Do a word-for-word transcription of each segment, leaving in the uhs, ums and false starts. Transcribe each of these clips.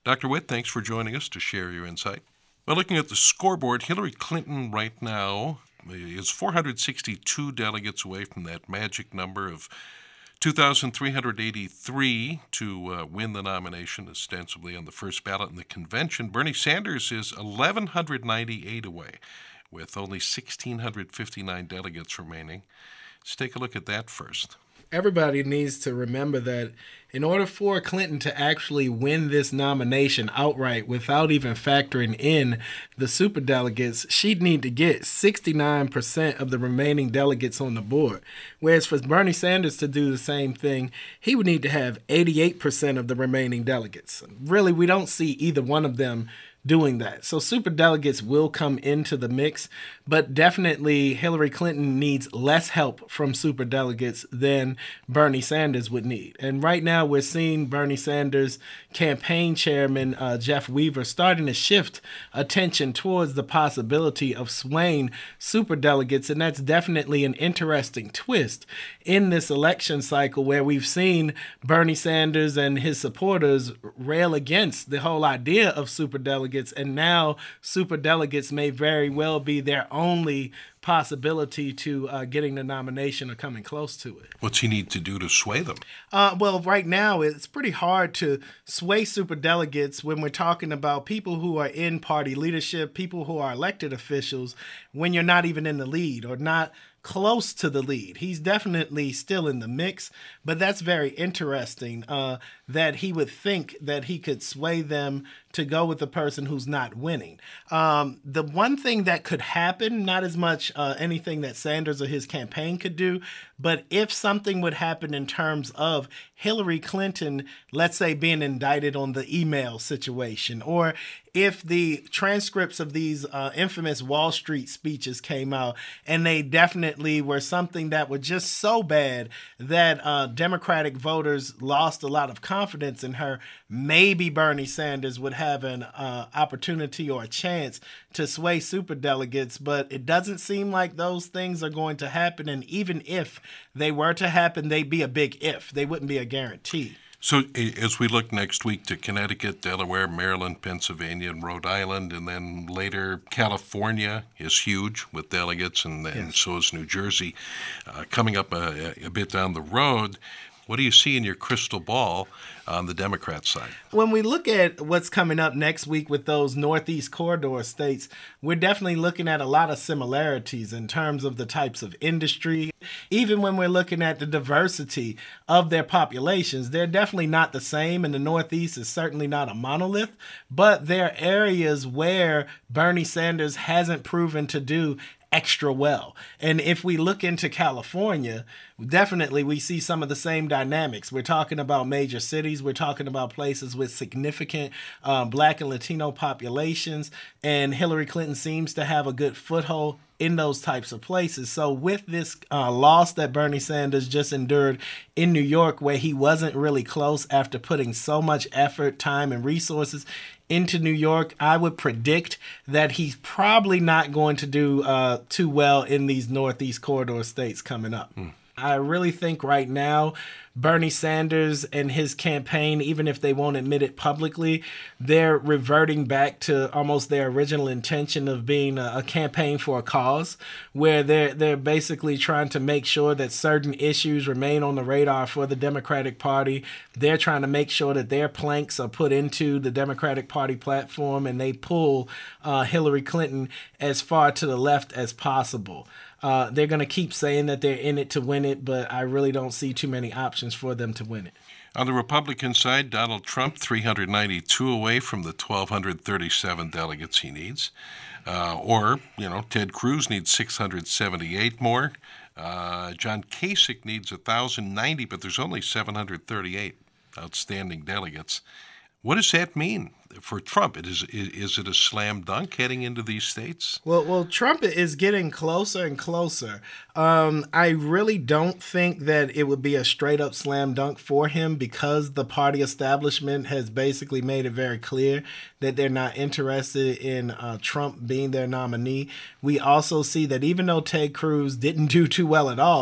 Doctor Witt, thanks for joining us to share your insight. Well, looking at the scoreboard, Hillary Clinton right now is four hundred sixty-two delegates away from that magic number of two thousand three hundred eighty-three to uh, win the nomination, ostensibly on the first ballot in the convention. Bernie Sanders is one thousand one hundred ninety-eight away, with only one thousand six hundred fifty-nine delegates remaining. Let's take a look at that first. Everybody needs to remember that in order for Clinton to actually win this nomination outright without even factoring in the superdelegates, she'd need to get sixty-nine percent of the remaining delegates on the board. Whereas for Bernie Sanders to do the same thing, he would need to have eighty-eight percent of the remaining delegates. Really, we don't see either one of them doing that. So superdelegates will come into the mix, but definitely Hillary Clinton needs less help from superdelegates than Bernie Sanders would need. And right now we're seeing Bernie Sanders' campaign chairman, uh, Jeff Weaver, starting to shift attention towards the possibility of swaying superdelegates. And that's definitely an interesting twist in this election cycle where we've seen Bernie Sanders and his supporters rail against the whole idea of superdelegates. And now superdelegates may very well be their only possibility to uh, getting the nomination or coming close to it. What's he need to do to sway them? Uh, well, right now it's pretty hard to sway superdelegates when we're talking about people who are in party leadership, people who are elected officials, when you're not even in the lead or not close to the lead. He's definitely still in the mix, but that's very interesting uh, that he would think that he could sway them to go with the person who's not winning. Um, the one thing that could happen, not as much uh, anything that Sanders or his campaign could do, but if something would happen in terms of Hillary Clinton, let's say, being indicted on the email situation, or if the transcripts of these uh, infamous Wall Street speeches came out and they definitely were something that were just so bad that uh, Democratic voters lost a lot of confidence in her, maybe Bernie Sanders would have an uh, opportunity or a chance to sway superdelegates, but it doesn't seem like those things are going to happen. And even if they were to happen, they'd be a big if. They wouldn't be a guarantee. So as we look next week to Connecticut, Delaware, Maryland, Pennsylvania, and Rhode Island, and then later California is huge with delegates, and, and yes. so is New Jersey. Uh, coming up a, a bit down the road, what do you see in your crystal ball on the Democrat side? When we look at what's coming up next week with those Northeast corridor states, we're definitely looking at a lot of similarities in terms of the types of industry. Even when we're looking at the diversity of their populations, they're definitely not the same, and the Northeast is certainly not a monolith, but there are areas where Bernie Sanders hasn't proven to do extra well. And if we look into California, definitely we see some of the same dynamics. We're talking about major cities. We're talking about places with significant um, Black and Latino populations. And Hillary Clinton seems to have a good foothold in those types of places. So with this uh, loss that Bernie Sanders just endured in New York, where he wasn't really close after putting so much effort, time, and resources into New York, I would predict that he's probably not going to do uh, too well in these Northeast corridor states coming up. Mm. I really think right now Bernie Sanders and his campaign, even if they won't admit it publicly, they're reverting back to almost their original intention of being a, a campaign for a cause, where they're they're basically trying to make sure that certain issues remain on the radar for the Democratic Party. They're trying to make sure that their planks are put into the Democratic Party platform, and they pull uh, Hillary Clinton as far to the left as possible. Uh, they're going to keep saying that they're in it to win it, but I really don't see too many options for them to win it. On the Republican side, Donald Trump, three hundred ninety-two away from the one thousand two hundred thirty-seven delegates he needs. Uh, or, you know, Ted Cruz needs six hundred seventy-eight more. Uh, John Kasich needs one thousand ninety, but there's only seven hundred thirty-eight outstanding delegates. What does that mean for Trump? It is, is it a slam dunk heading into these states? Well, well, Trump is getting closer and closer. Um, I really don't think that it would be a straight up slam dunk for him, because the party establishment has basically made it very clear that they're not interested in uh, Trump being their nominee. We also see that even though Ted Cruz didn't do too well at all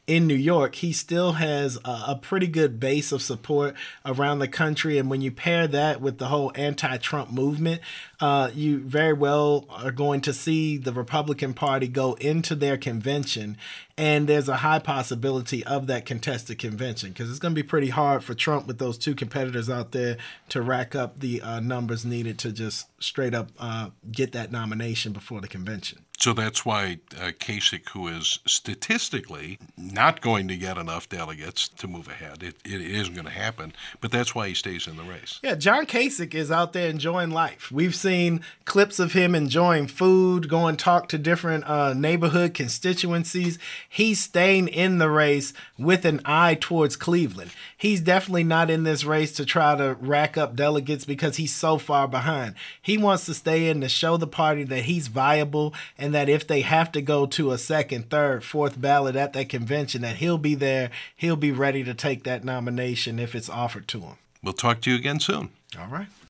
in New York, he still has a, a pretty good base of support around the country. And when you pair that with the whole anti-Trump movement, uh, you very well are going to see the Republican Party go into their convention, and there's a high possibility of that contested convention because it's going to be pretty hard for Trump with those two competitors out there to rack up the uh, numbers needed to just straight up uh, get that nomination before the convention. So that's why uh, Kasich, who is statistically not going to get enough delegates to move ahead, it, it isn't going to happen, but that's why he stays in the race. Yeah, John Kasich is out there enjoying life. We've seen clips of him enjoying food, going talk to different uh, neighborhood constituencies. He's staying in the race with an eye towards Cleveland. He's definitely not in this race to try to rack up delegates because he's so far behind. He wants to stay in to show the party that he's viable and that if they have to go to a second, third, fourth ballot at that convention, that he'll be there, he'll be ready to take that nomination if it's offered to him. We'll talk to you again soon. All right.